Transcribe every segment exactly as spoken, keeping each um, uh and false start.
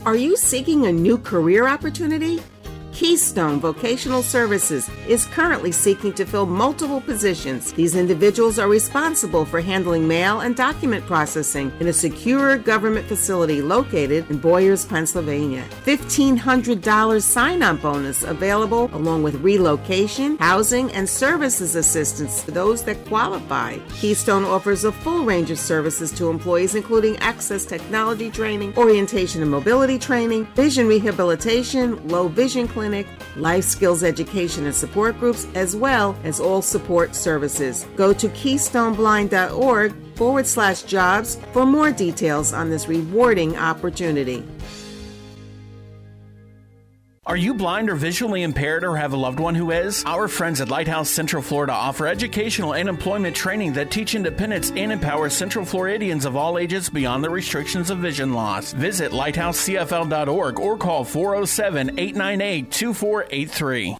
Are you seeking a new career opportunity? Keystone Vocational Services is currently seeking to fill multiple positions. These individuals are responsible for handling mail and document processing in a secure government facility located in Boyers, Pennsylvania. fifteen hundred dollars sign-on bonus available along with relocation, housing, and services assistance to those that qualify. Keystone offers a full range of services to employees, including access technology training, orientation and mobility training, vision rehabilitation, low vision clinic, life skills education and support groups, as well as all support services. Go to keystoneblind.org forward slash jobs for more details on this rewarding opportunity. Are you blind or visually impaired or have a loved one who is? Our friends at Lighthouse Central Florida offer educational and employment training that teach independence and empower Central Floridians of all ages beyond the restrictions of vision loss. Visit lighthouse c f l dot org or call four oh seven, eight nine eight, two four eight three.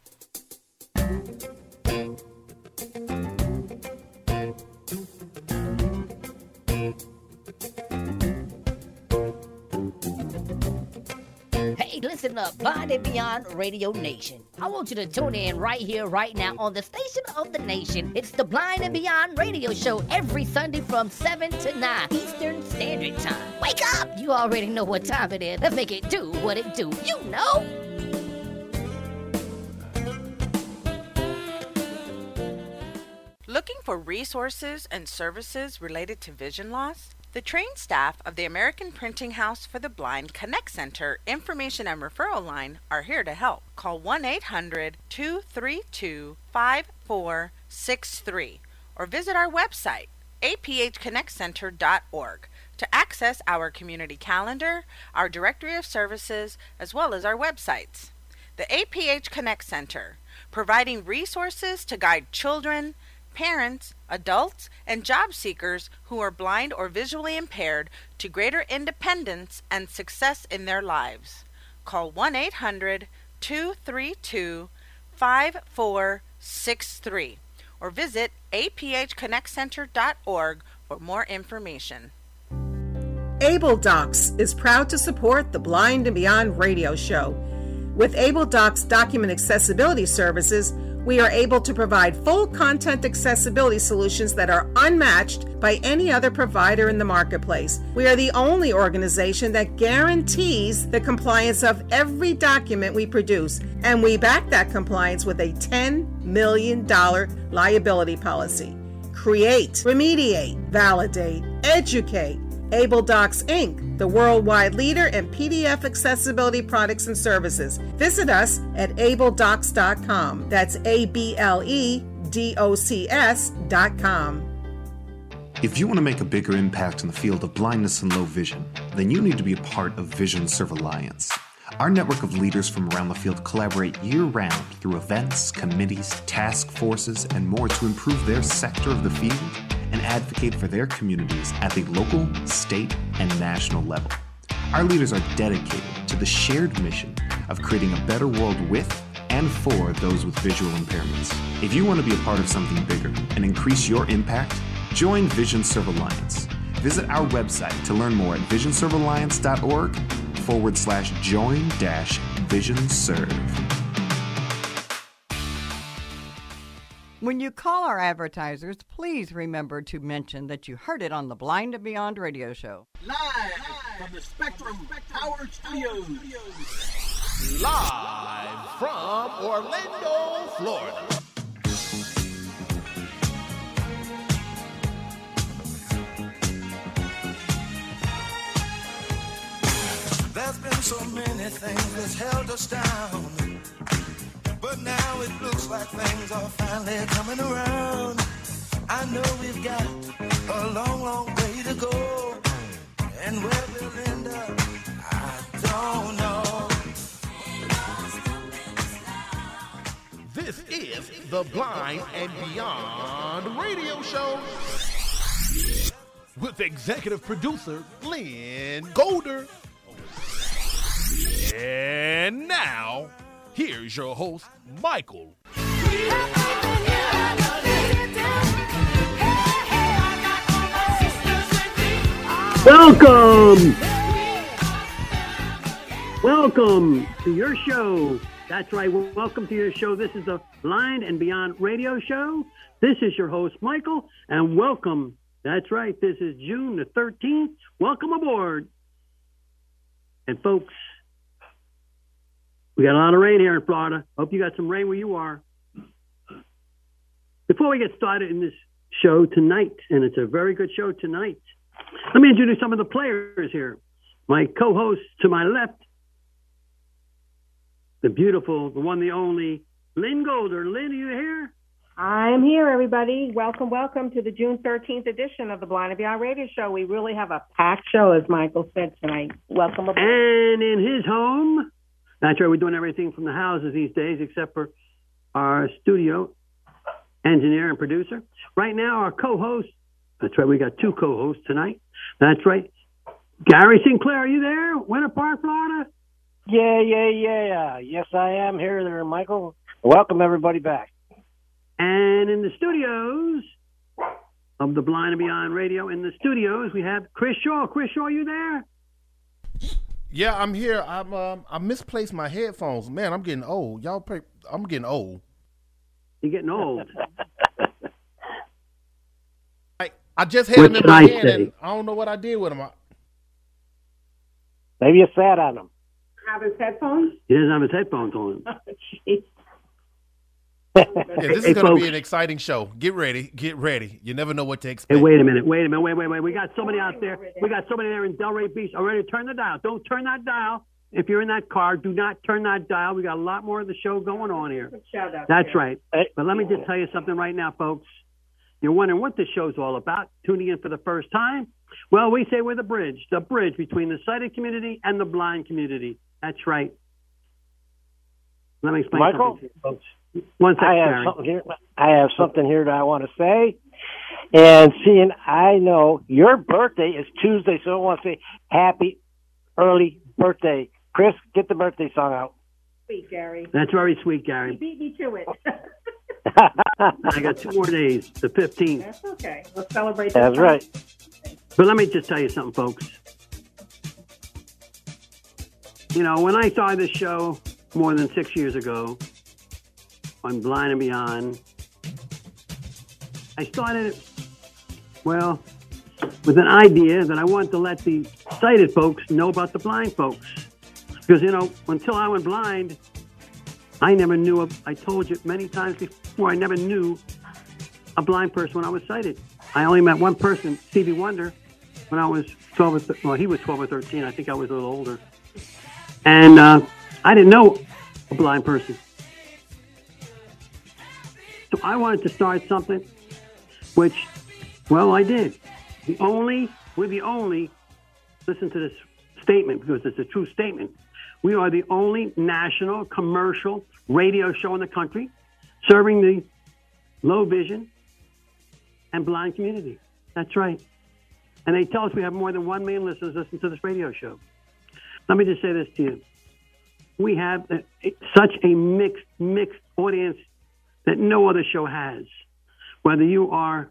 Listen up, Blind and Beyond Radio Nation. I want you to tune in right here, right now on the station of the nation. It's the Blind and Beyond Radio Show every Sunday from seven to nine Eastern Standard Time. Wake up! You already know what time it is. Let's make it do what it do. You know! Looking for resources and services related to vision loss? The trained staff of the American Printing House for the Blind Connect Center Information and Referral Line are here to help. Call one eight hundred, two three two, five four six three or visit our website, a p h connect center dot org, to access our community calendar, our directory of services, as well as our websites. The A P H Connect Center, providing resources to guide children, parents, adults, and job seekers who are blind or visually impaired to greater independence and success in their lives. Call one eight hundred, two three two, five four six three or visit a p h connect center dot org for more information. Able Docs is proud to support the Blind and Beyond radio show. With Able Docs document accessibility services, we are able to provide full content accessibility solutions that are unmatched by any other provider in the marketplace. We are the only organization that guarantees the compliance of every document we produce, and we back that compliance with a ten million dollars liability policy. Create, remediate, validate, educate. Able Docs Incorporated, the worldwide leader in P D F accessibility products and services. Visit us at able docs dot com. That's A B L E D O C S dot com. If you want to make a bigger impact in the field of blindness and low vision, then you need to be a part of Vision Serve Alliance. Our network of leaders from around the field collaborate year-round through events, committees, task forces, and more to improve their sector of the field and advocate for their communities at the local, state, and national level. Our leaders are dedicated to the shared mission of creating a better world with and for those with visual impairments. If you want to be a part of something bigger and increase your impact, join Vision Serve Alliance. Visit our website to learn more at vision serve alliance dot org forward slash join dash vision serve. When you call our advertisers, please remember to mention that you heard it on the Blind and Beyond radio show. Live, Live from the Spectrum Power Studios. Live from Orlando, Florida. There's been so many things that's held us down, but now it looks like things are finally coming around. I know we've got a long, long way to go, and where we'll end up, I don't know. This is the Blind and Beyond radio show with executive producer Lynn Golder. And now, here's your host, Michael. Welcome Welcome to your show. That's right. Welcome to your show. This is the Blind and Beyond Radio Show. This is your host, Michael, and welcome. That's right. This is June the thirteenth. Welcome aboard. And folks, we got a lot of rain here in Florida. Hope you got some rain where you are. Before we get started in this show tonight, and it's a very good show tonight, let me introduce some of the players here. My co-host to my left, the beautiful, the one, the only, Lynn Golder. Lynn, are you here? I'm here, everybody. Welcome, welcome to the June thirteenth edition of the Blind and Beyond Radio Show. We really have a packed show, as Michael said tonight. Welcome aboard. And in his home, that's right, we're doing everything from the houses these days, except for our studio engineer and producer. Right now, our co-host, that's right, we got two co-hosts tonight. That's right. Gary Sinclair, are you there? Winter Park, Florida? Yeah, yeah, yeah. Yes, I am here there, Michael. Welcome, everybody, back. And in the studios of the Blind and Beyond Radio, in the studios, we have Chris Shaw. Chris Shaw, are you there? Yeah, I'm here. I'm um, I misplaced my headphones. Man, I'm getting old. Y'all, pray, I'm getting old. You're getting old. I I just had What them in should my I hand, say? and I don't know what I did with them. I, Maybe you sat on them. Have his headphones? He doesn't have his headphones on. Jeez. yeah, this Hey, is going to folks. be an exciting show. Get ready. Get ready. You never know what to Hey, expect. wait a minute. Wait a minute. Wait, wait, wait. We got somebody out there. We got somebody there in Delray Beach. Already turn the dial. Don't turn that dial. If you're in that car, do not turn that dial. We got a lot more of the show going on here. Shout out That's there. right. But let me just tell you something right now, folks. You're wondering what this show's all about, tuning in for the first time? Well, we say we're the bridge, the bridge between the sighted community and the blind community. That's right. Let me explain Michael? something to you, folks. One second, I have Gary. something here. I have something here that I want to say. And seeing, I know your birthday is Tuesday, so I want to say happy early birthday. Chris, get the birthday song out. Sweet, Gary. That's very sweet, You Gary. beat me to it. I got two more days, the fifteenth. That's okay. Let's celebrate. That's this right. But let me just tell you something, folks. You know, when I started this show more than six years ago on Blind and Beyond, I started it, well, with an idea that I wanted to let the sighted folks know about the blind folks. Because, you know, until I went blind, I never knew, a, I told you many times before, I never knew a blind person when I was sighted. I only met one person, Stevie Wonder, when I was twelve or th- well, he was twelve or thirteen. I think I was a little older. And uh, I didn't know a blind person. So I wanted to start something, which, well, I did. The only, we're the only, listen to this statement because it's a true statement. We are the only national commercial radio show in the country serving the low vision and blind community. That's right. And they tell us we have more than one million listeners listen to this radio show. Let me just say this to you. We have a, a, such a mixed, mixed audience that no other show has. Whether you are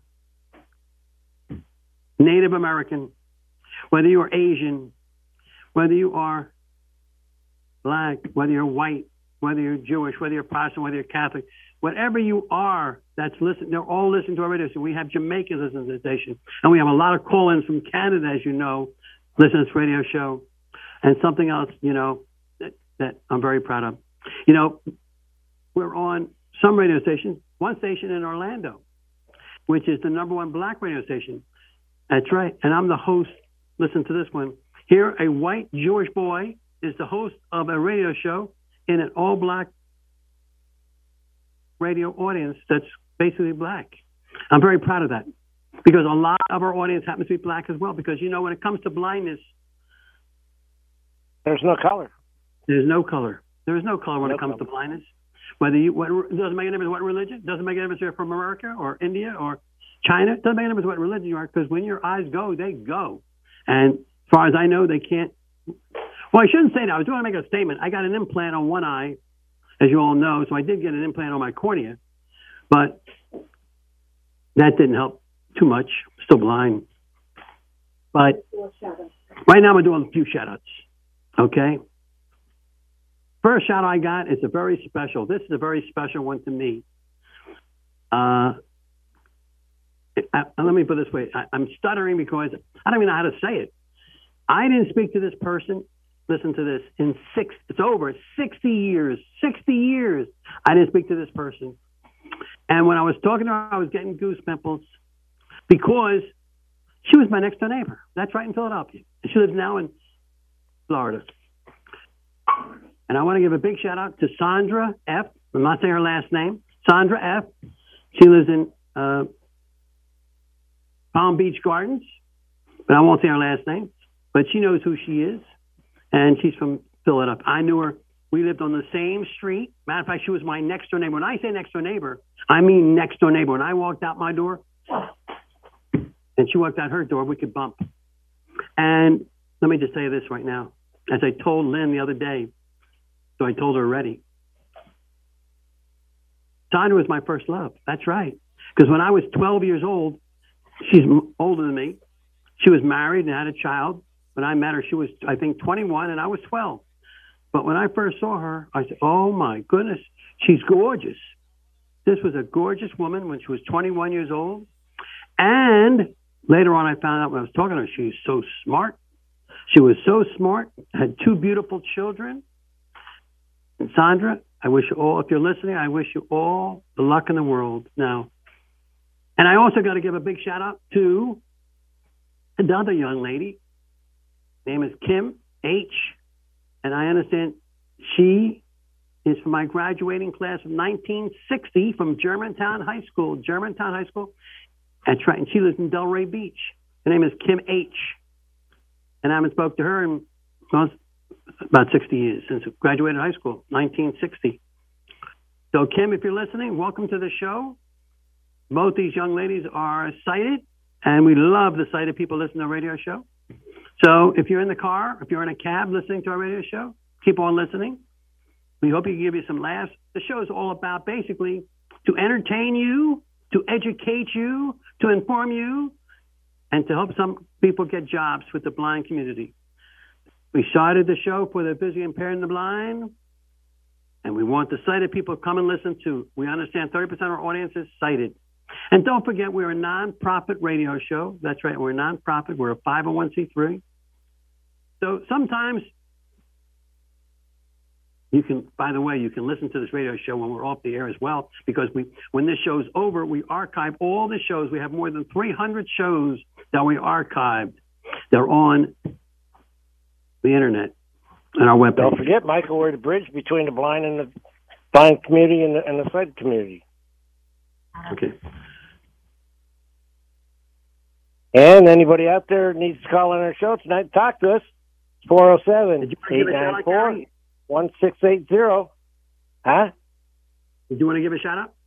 Native American, whether you are Asian, whether you are black, whether you're white, whether you're Jewish, whether you're Protestant, whether you're Catholic, whatever you are that's listening, they're all listening to our radio station. We have Jamaicans listening to the station. And we have a lot of call-ins from Canada, as you know, listening to this radio show. And something else, you know, that, that I'm very proud of. You know, we're on some radio stations, one station in Orlando, which is the number one black radio station. That's right. And I'm the host. Listen to this one. Here, a white Jewish boy is the host of a radio show in an all-black radio audience that's basically black. I'm very proud of that because a lot of our audience happens to be black as well because, you know, when it comes to blindness, there's no color. There's no color. There is no color when No it comes color. to blindness. Whether you, what, it doesn't make any difference what religion, doesn't make any difference if you're from America or India or China. It doesn't make any difference what religion you are because when your eyes go, they go. And as far as I know, they can't. Well, I shouldn't say that. I was trying to make a statement. I got an implant on one eye, as you all know, so I did get an implant on my cornea, but that didn't help too much. I'm still blind. But right now I'm doing a few shout-outs, okay? first shout I got is a very special. This is a very special one to me. Uh, I, let me put it this way. I, I'm stuttering because I don't even know how to say it. I didn't speak to this person. Listen to this. In six, it's over sixty years. sixty years. I didn't speak to this person. And when I was talking to her, I was getting goose pimples because she was my next door neighbor. That's right, in Philadelphia. And she lives now in Florida. And I want to give a big shout out to Sandra F. I'm not saying her last name. Sandra F. She lives in uh, Palm Beach Gardens, but I won't say her last name. But she knows who she is, and she's from Philadelphia. I knew her. We lived on the same street. Matter of fact, she was my next door neighbor. When I say next door neighbor, I mean next door neighbor. When I walked out my door, and she walked out her door, we could bump. And let me just say this right now. As I told Lynn the other day, so I told her already. Sandra was my first love. That's right. Because when I was twelve years old, she's older than me. She was married and had a child. When I met her, she was, I think, twenty-one, and I was twelve. But when I first saw her, I said, oh, my goodness, she's gorgeous. This was a gorgeous woman when she was twenty-one years old. And later on, I found out when I was talking to her, she was so smart. She was so smart, had two beautiful children. And Sandra, I wish you all, if you're listening, I wish you all the luck in the world now. And I also got to give a big shout out to another young lady. Her name is Kim H. And I understand she is from my graduating class of nineteen sixty from Germantown High School. Germantown High School. That's right. And she lives in Delray Beach. Her name is Kim H. And I haven't spoke to her in well, about sixty years since I graduated high school, nineteen sixty. So, Kim, if you're listening, welcome to the show. Both these young ladies are sighted, and we love the sighted people listening to our radio show. So if you're in the car, if you're in a cab listening to our radio show, keep on listening. We hope we can give you some laughs. The show is all about basically to entertain you, to educate you, to inform you, and to help some people get jobs with the blind community. We started the show for the visually impaired and the blind, and we want the sighted people to come and listen to. We understand thirty percent of our audience is sighted. And don't forget, we're a non-profit radio show. That's right, we're a non-profit. We're a five oh one c three. So sometimes you can, by the way, you can listen to this radio show when we're off the air as well, because we, when this show's over, we archive all the shows. We have more than three hundred shows that we archived. They're on the internet and our webpage. Don't forget, Michael, we're the bridge between the blind and the blind community and the, and the sighted community. Okay. And anybody out there needs to call on our show tonight, talk to us. four oh seven, eight nine four, one six eight zero. Huh? Did you want to give a shout out?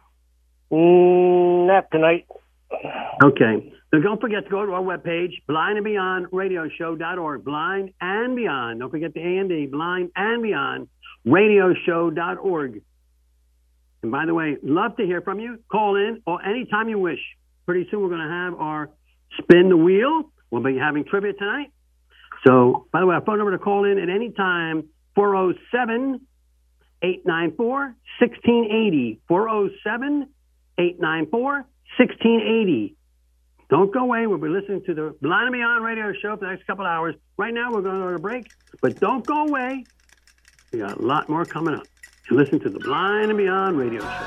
Mm, not tonight. Okay. So don't forget to go to our webpage, blind and beyond radio show dot org. Blind and Beyond. Don't forget the A and D, blind and beyond radio show dot org. And by the way, love to hear from you. Call in or anytime you wish. Pretty soon we're going to have our Spin the Wheel. We'll be having trivia tonight. So, by the way, our phone number to call in at any time, four oh seven, eight nine four, one six eight oh. four oh seven, eight nine four, one six eight oh. Don't go away. We'll be listening to the Blind and Beyond radio show for the next couple of hours. Right now, we're going to go to a break, but don't go away. We got a lot more coming up. To listen to the Blind and Beyond radio show.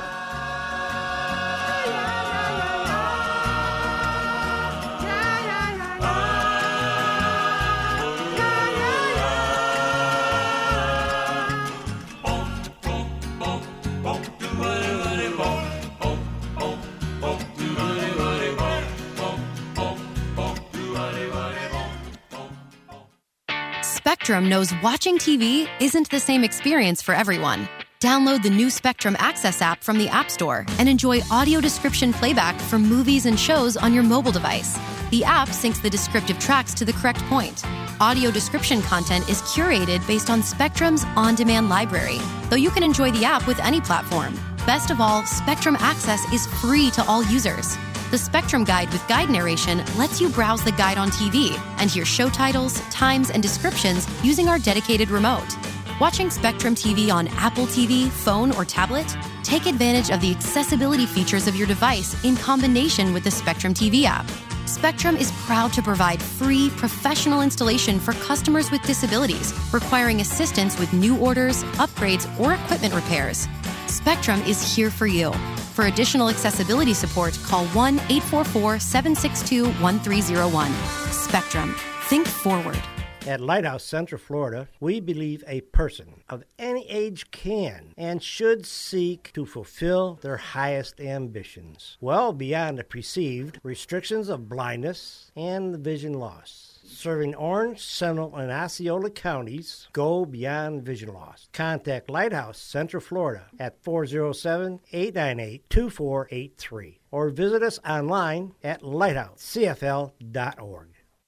Spectrum knows watching T V isn't the same experience for everyone. Download the new Spectrum Access app from the App Store and enjoy audio description playback for movies and shows on your mobile device. The app syncs the descriptive tracks to the correct point. Audio description content is curated based on Spectrum's on-demand library, though you can enjoy the app with any platform. Best of all, Spectrum Access is free to all users. The Spectrum Guide with guide narration lets you browse the guide on T V and hear show titles, times, and descriptions using our dedicated remote. Watching Spectrum T V on Apple T V, phone, or tablet? Take advantage of the accessibility features of your device in combination with the Spectrum T V app. Spectrum is proud to provide free, professional installation for customers with disabilities requiring assistance with new orders, upgrades, or equipment repairs. Spectrum is here for you. For additional accessibility support, call one eight four four, seven six two, one three zero one. Spectrum. Think forward. At Lighthouse Central Florida, we believe a person of any age can and should seek to fulfill their highest ambitions, well beyond the perceived restrictions of blindness and vision loss. Serving Orange, Seminole, and Osceola counties, go beyond vision loss. Contact Lighthouse Central Florida at four oh seven, eight nine eight, two four eight three or visit us online at lighthouse c f l dot org.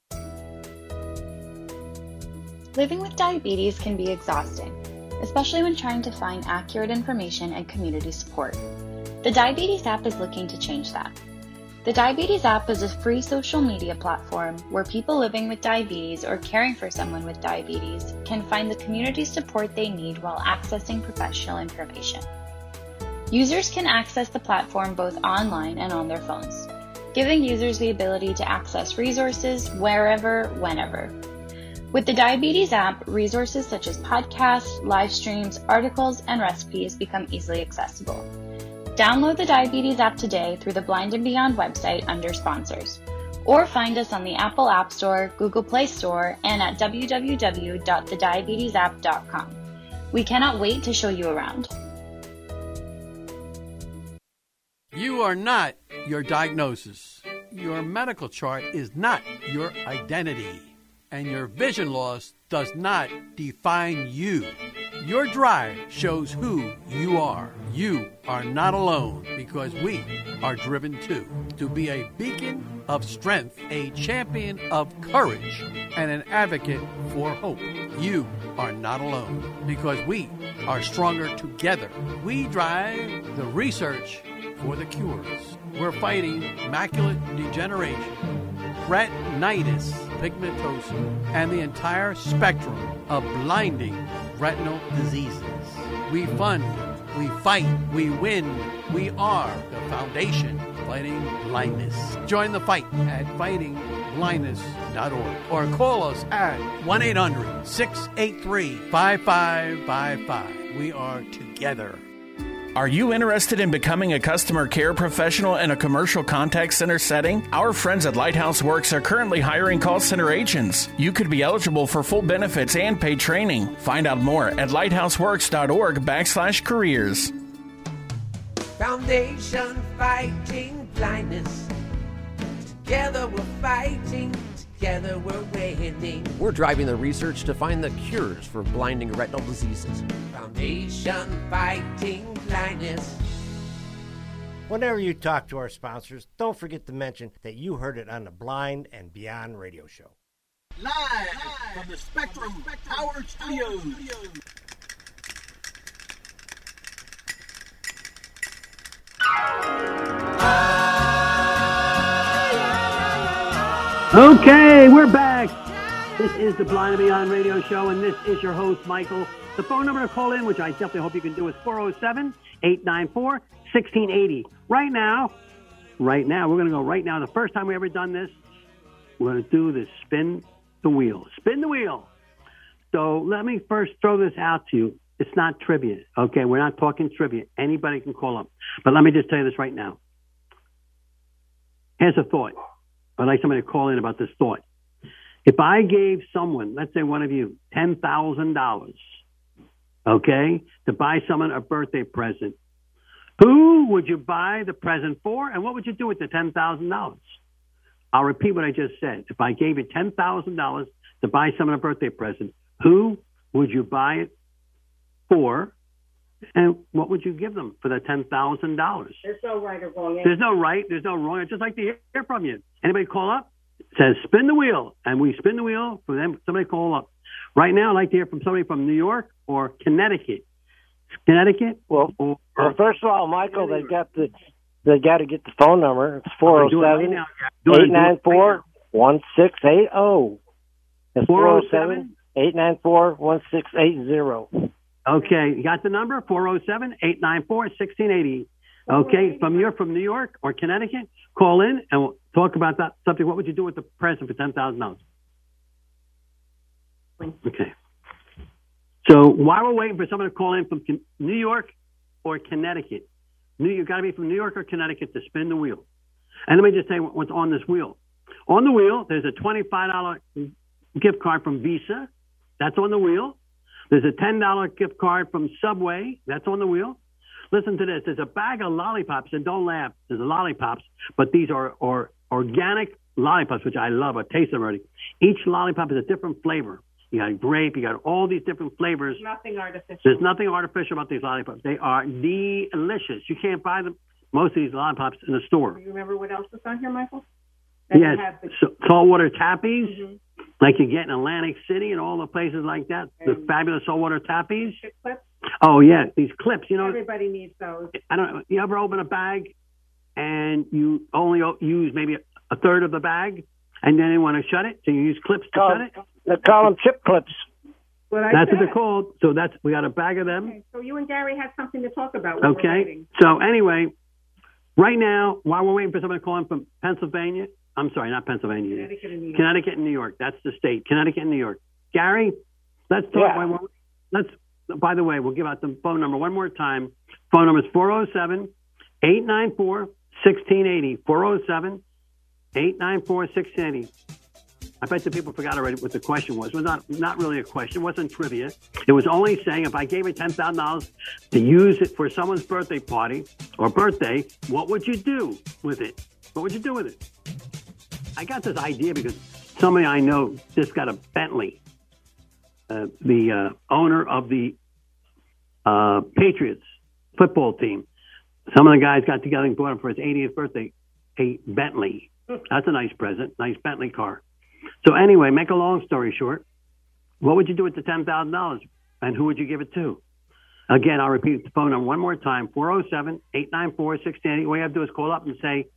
Living with diabetes can be exhausting, especially when trying to find accurate information and community support. The Diabetes app is looking to change that. The Diabetes app is a free social media platform where people living with diabetes or caring for someone with diabetes can find the community support they need while accessing professional information. Users can access the platform both online and on their phones, giving users the ability to access resources wherever, whenever. With the Diabetes app, resources such as podcasts, live streams, articles, and recipes become easily accessible. Download the Diabetes app today through the Blind and Beyond website under Sponsors, or find us on the Apple App Store, Google Play Store, and at w w w dot the diabetes app dot com. We cannot wait to show you around. You are not your diagnosis. Your medical chart is not your identity. And your vision loss does not define you. Your drive shows who you are. You are not alone because we are driven too. To be a beacon of strength, a champion of courage, and an advocate for hope. You are not alone because we are stronger together. We drive the research for the cures. We're fighting macular degeneration, retinitis pigmentosa, and the entire spectrum of blinding retinal diseases. We fund, we fight, we win. We are the foundation fighting blindness. Join the fight at fighting blindness dot org or call us at one eight hundred, six eight three, five five five five. We are together. Are you interested in becoming a customer care professional in a commercial contact center setting? Our friends at Lighthouse Works are currently hiring call center agents. You could be eligible for full benefits and paid training. Find out more at lighthouseworks dot org backslash careers. Foundation fighting blindness. Together we're fighting. Together we're winning. We're driving the research to find the cures for blinding retinal diseases. Foundation fighting blindness. Whenever you talk to our sponsors, don't forget to mention that you heard it on the Blind and Beyond radio show. Live, Live from the Spectrum Power Studios. Okay, we're back. This is the Blind and Beyond radio show, and this is your host, Michael. The phone number to call in, which I definitely hope you can do, is four oh seven, eight nine four, one six eight oh. Right now, right now, we're going to go right now. The first time we ever done this, we're going to do the spin the wheel. Spin the wheel. So let me first throw this out to you. It's not trivia, okay? We're not talking trivia. Anybody can call up. But let me just tell you this right now. Here's a thought. I'd like somebody to call in about this thought. If I gave someone, let's say one of you, ten thousand dollars, okay, to buy someone a birthday present, who would you buy the present for, and what would you do with the ten thousand dollars? I'll repeat what I just said. If I gave you ten thousand dollars to buy someone a birthday present, who would you buy it for, and what would you give them for the ten thousand dollars? There's no right or wrong answer. There's no right. There's no wrong. I'd just like to hear from you. Anybody call up? It says spin the wheel, and we spin the wheel for them. Somebody call up. Right now, I'd like to hear from somebody from New York or Connecticut. Connecticut? Well, or, well first of all, Michael, they got the they got to get the phone number. It's four oh seven, eight nine four, one six eight oh. It's four oh seven, eight nine four, one six eight zero. Okay, you got the number? four oh seven, eight nine four, one six eight zero. Okay, from you're from New York or Connecticut, call in and we'll talk about that subject. What would you do with the present for ten thousand dollars? Okay. So while we're waiting for someone to call in from New York or Connecticut, New, you got to be from New York or Connecticut to spin the wheel. And let me just tell you what's on this wheel. On the wheel, there's a twenty-five dollars gift card from Visa. That's on the wheel. There's a ten dollars gift card from Subway. That's on the wheel. Listen to this. There's a bag of lollipops, and don't laugh. There's lollipops, but these are, are organic lollipops, which I love. I taste them already. Each lollipop is a different flavor. You got grape. You got all these different flavors. Nothing artificial. There's nothing artificial about these lollipops. They are delicious. You can't buy them, most of these lollipops, in the store. Do you remember what else was on here, Michael? That Yes, the- so, saltwater tappies, Mhm. like you get in Atlantic City and all the places like that. The fabulous saltwater tappies. Chip clips. Oh yeah, these clips. You know, Everybody needs those. I don't. You ever open a bag and you only o- use maybe a, a third of the bag, and then you want to shut it, so you use clips to Call- shut it. They call them chip clips. What I That's what said. they're called. So that's we got a bag of them. Okay, so you and Gary had something to talk about. while we're Okay. waiting. So anyway, right now, while we're waiting for someone to call in from Pennsylvania, I'm sorry, not Pennsylvania, Connecticut and New York. Connecticut and New York. That's the state. Connecticut and New York. Gary, let's talk. Yeah. while we're- Let's. By the way, we'll give out the phone number one more time. Phone number is four oh seven, eight nine four, one six eight zero. four oh seven, eight nine four, one six eight zero. I bet the people forgot already what the question was. It was not, not really a question. It wasn't trivia. It was only saying if I gave you ten thousand dollars to use it for someone's birthday party or birthday, what would you do with it? What would you do with it? I got this idea because somebody I know just got a Bentley. Uh, the uh, owner of the uh, Patriots football team. Some of the guys got together and bought him for his eightieth birthday a Bentley. That's a nice present, nice Bentley car. So anyway, make a long story short, what would you do with the ten thousand dollars, and who would you give it to? Again, I'll repeat the phone number one more time: four oh seven, eight nine four, one six eight zero. All you have to do is call up and say,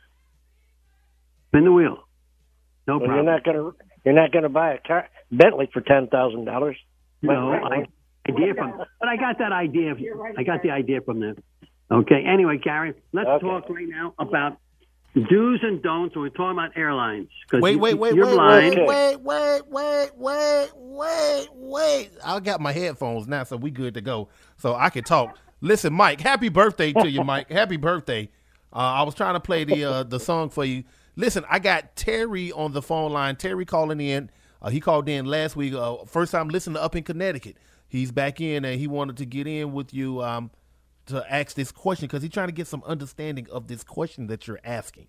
"Spin the wheel." No Well, problem. you're not gonna you're not gonna buy a car, Bentley for ten thousand dollars. No, I idea from, but I got that idea. I got the idea from them. Okay. Anyway, Gary, let's Okay. talk right now about do's and don'ts. We're talking about airlines. 'Cause Wait, you- wait, wait, you're wait, blind. wait, wait, wait, wait, wait, wait, wait. I got my headphones now, so we good to go. So I can talk. Listen, Mike, happy birthday to you, Mike. Happy birthday. Uh, I was trying to play the uh, the song for you. Listen, I got Terry on the phone line. Terry calling in. Uh, he called in last week. Uh, first time listening to Up in Connecticut. He's back in, and he wanted to get in with you um, to ask this question because he's trying to get some understanding of this question that you're asking.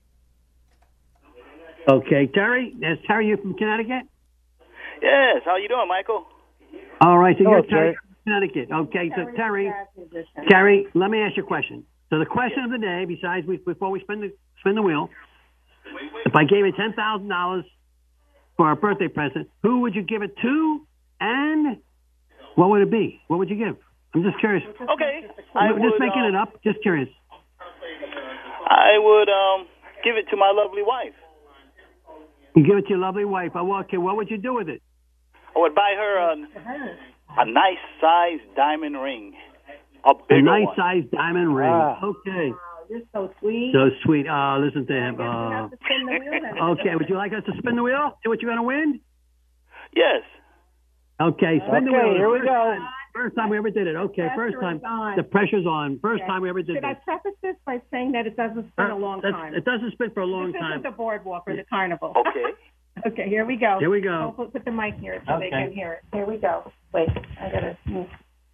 Okay, Terry. Is Terry you from Connecticut? Yes. How you doing, Michael? All right, so Hello, you're Terry Terry. from Connecticut. Okay, so Terry, Terry, let me ask you a question. So the question of the day, besides we, before we spin the spin the wheel, if I gave you ten thousand dollars for a birthday present, who would you give it to, and what would it be? What would you give? I'm just curious. Okay. I'm I just would, making um, it up. Just curious. I would um give it to my lovely wife. You give it to your lovely wife. Oh, okay. What would you do with it? I would buy her a, a nice size diamond ring, a bigger A nice one. sized diamond ring. Ah. Okay. You're so sweet. So sweet. Uh, listen to him. You Uh, have to spin the wheel then. okay. Would you like us to spin the wheel? See what you're going to win? Yes. Okay. Spin the Okay, wheel. here we First go. time- First time we ever did it. Okay. First Pressure time. is on. The pressure's on. First Okay. time we ever did Should I this. preface this by saying that it doesn't spin a long That's- time? It doesn't spin for a long this time. isn't the boardwalk or the carnival. Okay. Okay, here we go. Here we go. I'll put, put the mic here so they Okay. can hear it. Here we go. Wait, I gotta move.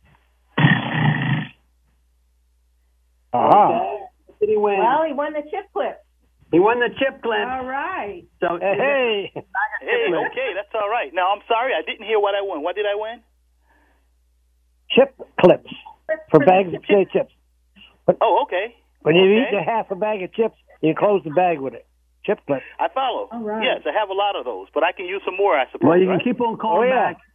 Ah. What did he win? Well, he won the chip clip. He won the chip clip. All right. So Hey. Hey, okay, that's all right. Now I'm sorry, I didn't hear what I won. What did I win? Chip clips for bags of potato chips. Oh, okay. When you Okay. eat a half a bag of chips, you close the bag with it. Chip clip. I follow. All right. Yes, I have a lot of those, but I can use some more, I suppose. Well, you can right? keep on Oh, calling yeah. back.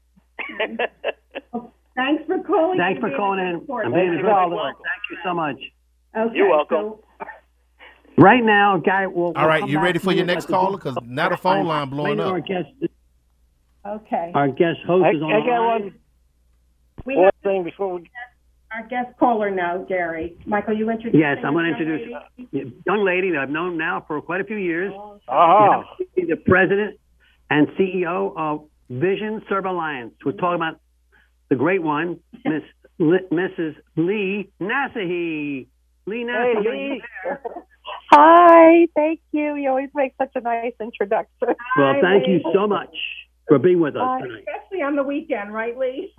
Thanks for calling. Thanks and for being calling in. important. I'm being Thanks a for good calling. sport. Thank you so much. Okay, You're welcome. so- Right now, guy. We'll, All right, we'll you come ready back for your to next the- caller? Because now the phone line blowing Right now, up. our guest- Okay. Our guest host I, is on I the got line. one, We one have thing before we... our guest caller now, Gary. Michael, you introduce. Yes, I'm going to introduce a young lady that I've known now for quite a few years. Uh-huh. She's the president and C E O of Vision Serve Alliance. We're talking about the great one, Miss Li- Missus Lee Nasahi. Lee Nasahi. Hey, are you Lee. there? Hi, thank you. You always make such a nice introduction. Well, thank you so much for being with us Hi. tonight. Especially on the weekend, right, Lee?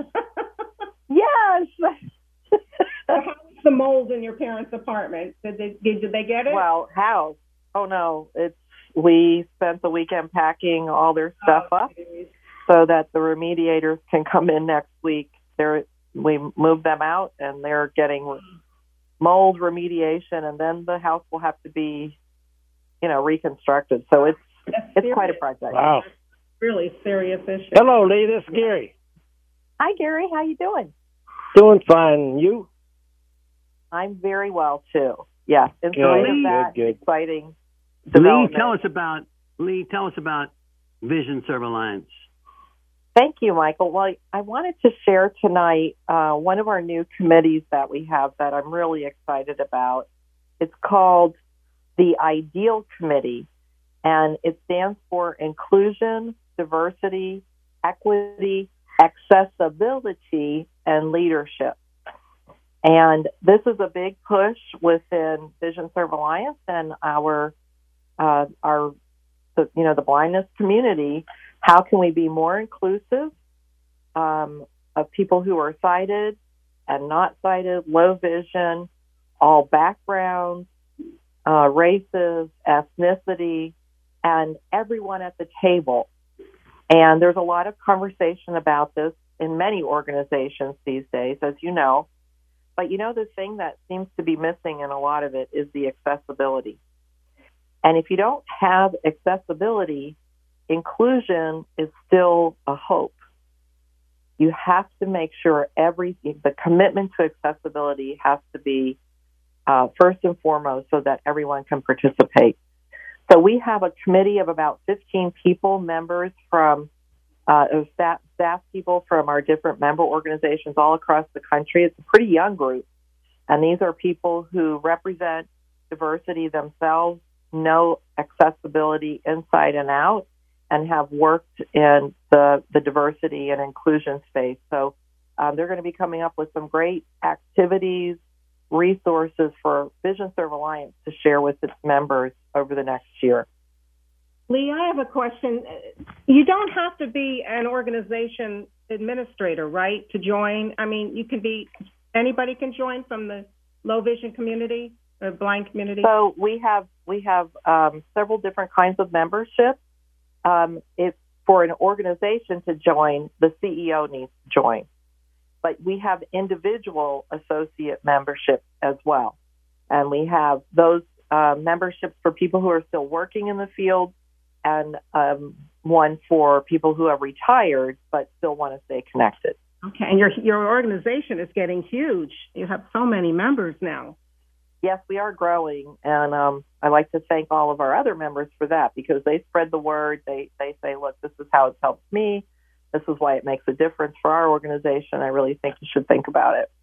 Yes. How's the mold in your parents' apartment? Did they did, did they get it? Well, house. Oh no, it's we spent the weekend packing all their stuff Oh, up so that the remediators can come in next week. They're we moved them out and they're getting mold remediation, and then the house will have to be, you know, reconstructed. So it's That's it's serious. quite a project. Wow. Really serious issue. Hello, Lee. This is Gary. Hi, Gary. How you doing? Doing fine. You? I'm very well too. Yeah, in Good, spite of good, that good. exciting Lee, development. tell us about Lee. Tell us about Vision Serve Alliance. Thank you, Michael. Well, I wanted to share tonight uh, one of our new committees that we have that I'm really excited about. It's called the IDEAL Committee, and it stands for Inclusion, Diversity, Equity, Accessibility, and Leadership. And this is a big push within Vision Serve Alliance and our, uh, our, the, you know, the blindness community. How can we be more inclusive um, of people who are sighted and not sighted, low vision, all backgrounds, uh, races, ethnicity, and everyone at the table? And there's a lot of conversation about this in many organizations these days, as you know. But, you know, the thing that seems to be missing in a lot of it is the accessibility. And if you don't have accessibility, inclusion is still a hope. You have to make sure every the commitment to accessibility has to be uh, first and foremost so that everyone can participate. So we have a committee of about fifteen people, members from uh, staff, staff people from our different member organizations all across the country. It's a pretty young group. And these are people who represent diversity themselves, know accessibility inside and out, and have worked in the, the diversity and inclusion space. So um, they're going to be coming up with some great activities, resources for Vision Serve Alliance to share with its members over the next year. Lee, I have a question. You don't have to be an organization administrator, right, to join? I mean, you can be, anybody can join from the low vision community or blind community? So we have, we have um, several different kinds of membership. Um, if for an organization to join, the C E O needs to join. But we have individual associate membership as well. And we have those uh, memberships for people who are still working in the field, and um, one for people who have retired but still want to stay connected. Okay, and your your organization is getting huge. You have so many members now. Yes, we are growing, and um, I like to thank all of our other members for that, because they spread the word. They they say, look, this is how it's helped me. This is why it makes a difference for our organization. I really think you should think about it.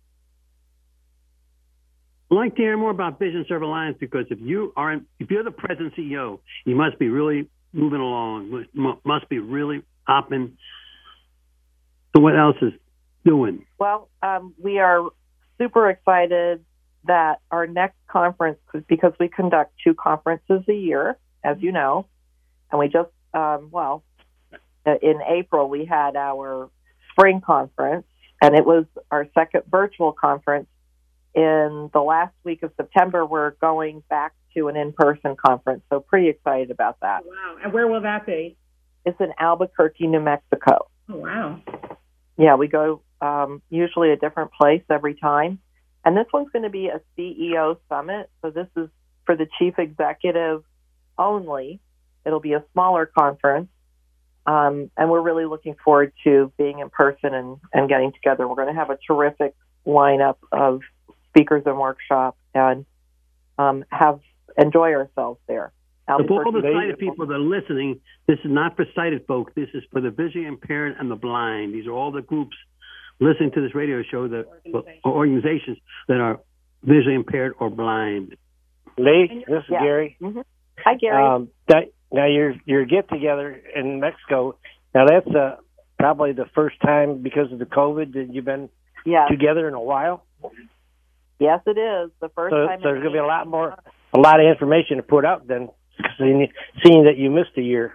I'd like to hear more about Vision Serve Alliance, because if you are, if you're the president C E O, you must be really moving along, must be really hopping. So what else is doing? Well, um, we are super excited that our next conference, because we conduct two conferences a year, as you know, and we just, um, well, in April we had our spring conference, and it was our second virtual conference. In the last week of September, we're going back to an in-person conference, so pretty excited about that. Wow, and where will that be? It's in Albuquerque, New Mexico. Oh, wow. Yeah, we go um, usually a different place every time. And this one's going to be a C E O summit. So this is for the chief executive only. It'll be a smaller conference. Um, and we're really looking forward to being in person and, and getting together. We're going to have a terrific lineup of speakers and workshops, and um, have enjoy ourselves there. So for all the sighted people that are listening, this is not for sighted folk. This is for the visually impaired and the blind. These are all the groups listening to this radio show, that or organizations that are visually impaired or blind. Lee, this is Yeah. Gary. Mm-hmm. Hi, Gary. Um, that, now your your get together in Mexico. Now that's uh, probably the first time because of the COVID that you've been Yes. together in a while. Yes, it is the first So, time. so there's going to be a lot more, a lot of information to put out then, seeing, seeing that you missed a year.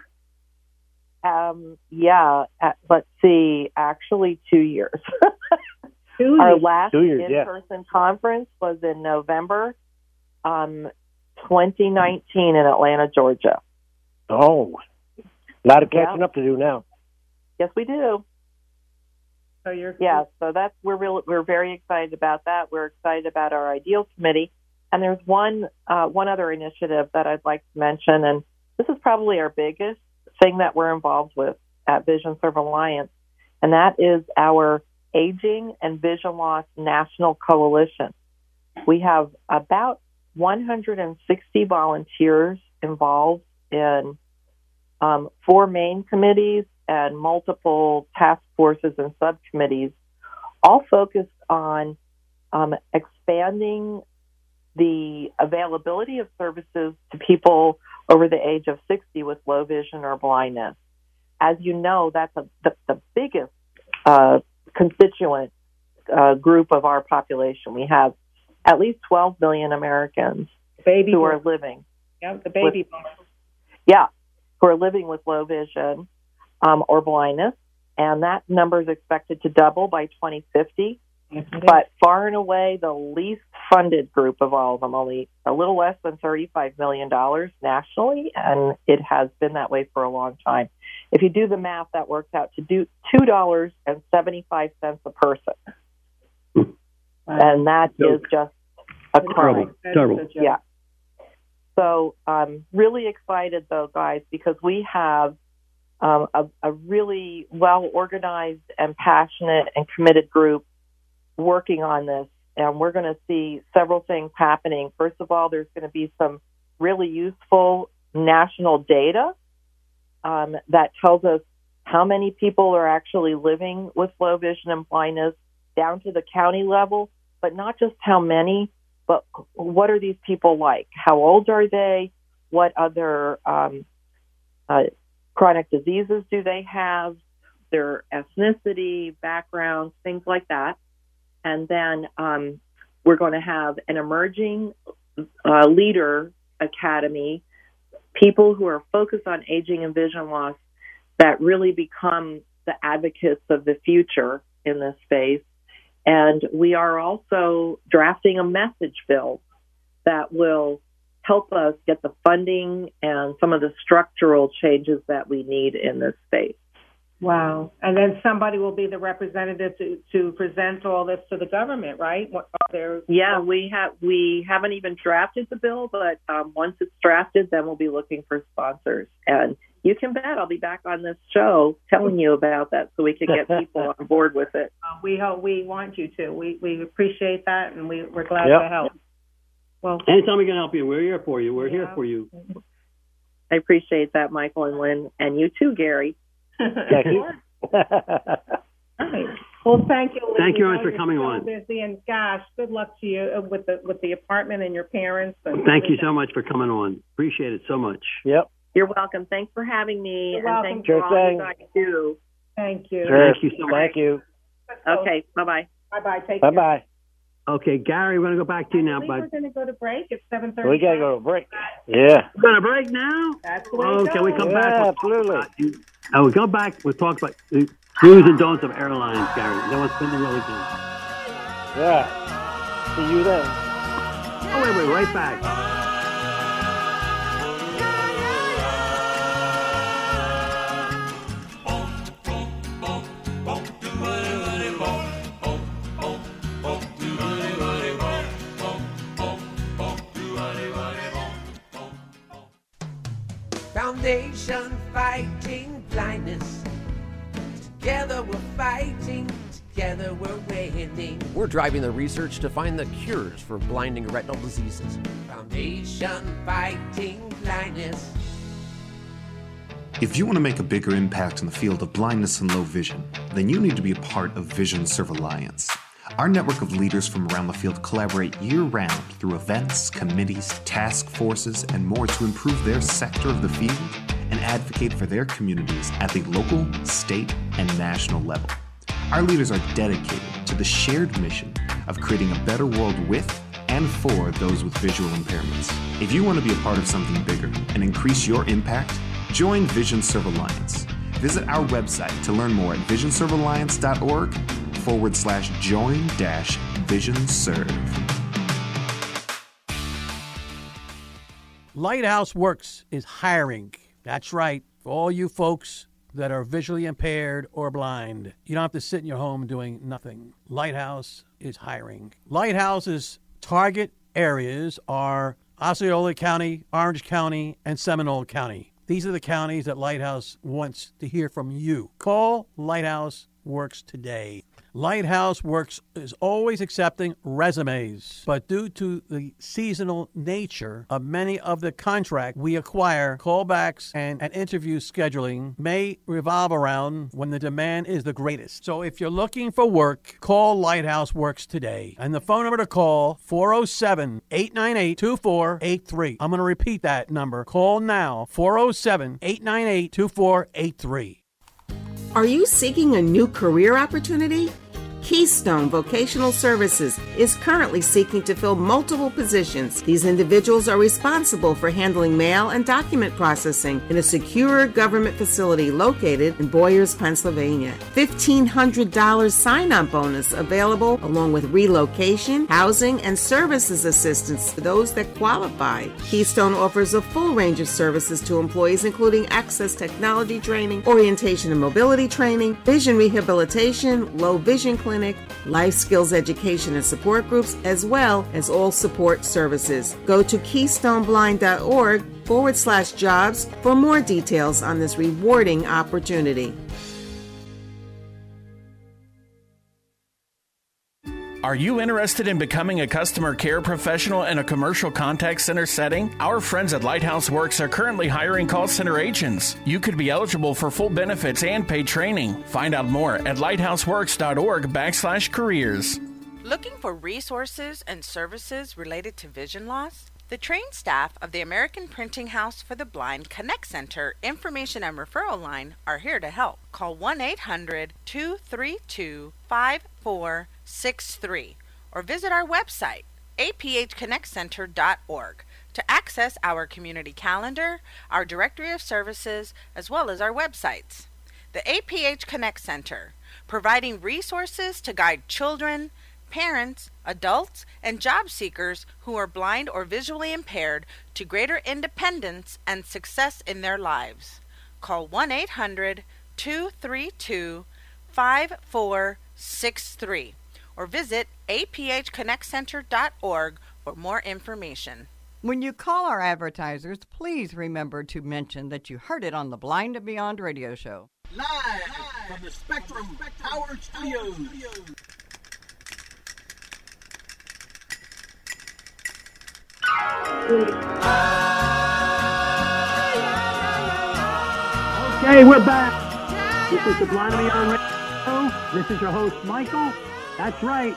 Um, yeah, uh, let's see, actually two years. Two Our years. last Two years, yeah. in-person conference was in November um, twenty nineteen in Atlanta, Georgia. Oh, a lot of catching Yeah. up to do now. Yes, we do. So you're Yeah, so that's we're real, we're very excited about that. We're excited about our Ideal Committee, and there's one uh, one other initiative that I'd like to mention, and this is probably our biggest thing that we're involved with at Vision Serve Alliance, and that is our Aging and Vision Loss National Coalition. We have about one hundred sixty volunteers involved in um, four main committees and multiple task forces and subcommittees, all focused on um, expanding the availability of services to people over the age of sixty with low vision or blindness. As you know, that's a, the, the biggest uh, constituent uh, group of our population. We have at least twelve million Americans baby who boom. are living. Yeah, the baby with, boom. Yeah, who are living with low vision um, or blindness, and that number is expected to double by twenty fifty. Mm-hmm. But far and away, the least funded group of all of them, only a little less than thirty-five million dollars nationally, and it has been that way for a long time. If you do the math, that works out to do two dollars and seventy-five cents a person. And that No. is just a crime. Terrible. Terrible. Yeah. So I'm really excited, though, guys, because we have um, a, a really well-organized and passionate and committed group working on this. And we're going to see several things happening. First of all, there's going to be some really useful national data um, that tells us how many people are actually living with low vision and blindness down to the county level, but not just how many, but what are these people like? How old are they? What other um, uh, chronic diseases do they have? Their ethnicity, backgrounds, things like that. And then um, we're going to have an emerging uh, leader academy, people who are focused on aging and vision loss that really become the advocates of the future in this space. And we are also drafting a message bill that will help us get the funding and some of the structural changes that we need in this space. Wow. And then somebody will be the representative to, to present all this to the government, right? What are there? Yeah, we have we haven't even drafted the bill, but um, once it's drafted, then we'll be looking for sponsors. And you can bet I'll be back on this show telling you about that, so we can get people on board with it. Uh, we hope we want you to. We we appreciate that, and we we're glad Yep. to help. Well, Anytime we can help you, we're here for you. We're here for you. I appreciate that, Michael and Lynn, and you too, Gary. Thank you. Right. Well, thank you. Lee. Thank you I very know much for you're coming so on. Busy, and gosh, good luck to you uh, with the with the apartment and your parents. And Thank you so much for coming on. Appreciate it so much. Yep. You're welcome. Thanks for having me, You're and welcome. thanks Sure for all thing. you guys do. Thank you. Sure. Thank you so much. Thank you. Okay, bye-bye. Bye-bye. Take Bye care. bye. Okay, Gary, we're going to go back to you now, I believe bud. we're going to go to break. It's seven thirty. We got to go to a break. Yeah. We're going to break now? That's the way it Okay, we goes. come Yeah, back. We'll absolutely. talk about, uh, we come back. We'll talk about the do's and don'ts of airlines, Gary. Then what's been the really good. Yeah. See you then. Oh, wait, wait, right back. Foundation Fighting Blindness. Together we're fighting, together we're winning. We're driving the research to find the cures for blinding retinal diseases. Foundation Fighting blindness. If you want to make a bigger impact in the field of blindness and low vision, then you need to be a part of Vision Serve Alliance. Our network of leaders from around the field collaborate year-round through events, committees, task forces, and more to improve their sector of the field and advocate for their communities at the local, state, and national level. Our leaders are dedicated to the shared mission of creating a better world with and for those with visual impairments. If you want to be a part of something bigger and increase your impact, join Vision Serve Alliance. Visit our website to learn more at visionservealliance.org forward slash join dash vision serve. Lighthouse Works is hiring. That's right. For all you folks that are visually impaired or blind, you don't have to sit in your home doing nothing. Lighthouse is hiring. Lighthouse's target areas are Osceola County, Orange County, and Seminole County. These are the counties that Lighthouse wants to hear from you. Call Lighthouse Works today. Lighthouse Works is always accepting resumes, but due to the seasonal nature of many of the contracts we acquire, callbacks and, and interview scheduling may revolve around when the demand is the greatest. So if you're looking for work, call Lighthouse Works today. And the phone number to call, four oh seven, eight nine eight, two four eight three. I'm going to repeat that number. Call now, four oh seven, eight nine eight, two four eight three. Are you seeking a new career opportunity? Keystone Vocational Services is currently seeking to fill multiple positions. These individuals are responsible for handling mail and document processing in a secure government facility located in Boyers, Pennsylvania. fifteen hundred dollars sign-on bonus available along with relocation, housing, and services assistance to those that qualify. Keystone offers a full range of services to employees, including access technology training, orientation and mobility training, vision rehabilitation, low vision clinic, life skills education and support groups, as well as all support services. Go to keystoneblind.org forward slash jobs for more details on this rewarding opportunity. Are you interested in becoming a customer care professional in a commercial contact center setting? Our friends at Lighthouse Works are currently hiring call center agents. You could be eligible for full benefits and paid training. Find out more at lighthouseworks.org backslash careers. Looking for resources and services related to vision loss? The trained staff of the American Printing House for the Blind Connect Center Information and Referral Line are here to help. Call one eight hundred, two three two, five four six three or visit our website, a p h connect center dot org, to access our community calendar, our directory of services, as well as our websites. The A P H Connect Center, providing resources to guide children, parents, adults, and job seekers who are blind or visually impaired to greater independence and success in their lives. Call one eight hundred, two three two, five four six three or visit a p h connect center dot org for more information. When you call our advertisers, please remember to mention that you heard it on the Blind and Beyond radio show. Live, Live from the Spectrum Power Studios. Okay, we're back. This is the Blind and Beyond Radio. This is your host, Michael. That's right.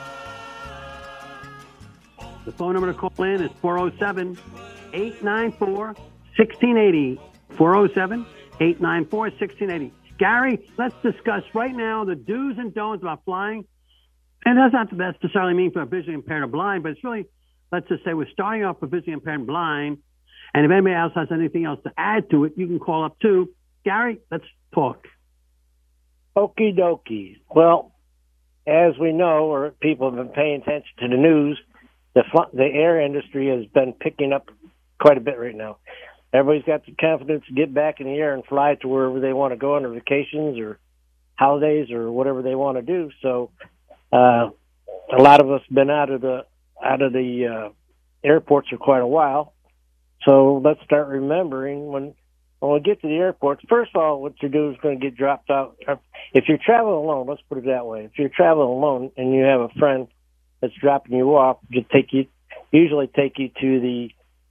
The phone number to call in is four oh seven, eight nine four, one six eight oh. four oh seven, eight nine four, one six eight oh. Gary, let's discuss right now the do's and don'ts about flying. And that's not necessarily mean for a visually impaired or blind, but it's really, let's just say we're starting off with visually impaired and blind. And if anybody else has anything else to add to it, you can call up too. Gary, let's talk. Okie dokie. Well, as we know, or people have been paying attention to the news, the fl- the air industry has been picking up quite a bit right now. Everybody's got the confidence to get back in the air and fly to wherever they want to go on their vacations or holidays or whatever they want to do. So uh, a lot of us have been out of the out of the uh, airports for quite a while. So let's start remembering when when we get to the airports. First of all, what you do is going to get dropped out. If you're traveling alone, let's put it that way. If you're traveling alone and you have a friend that's dropping you off, just take you usually take you to the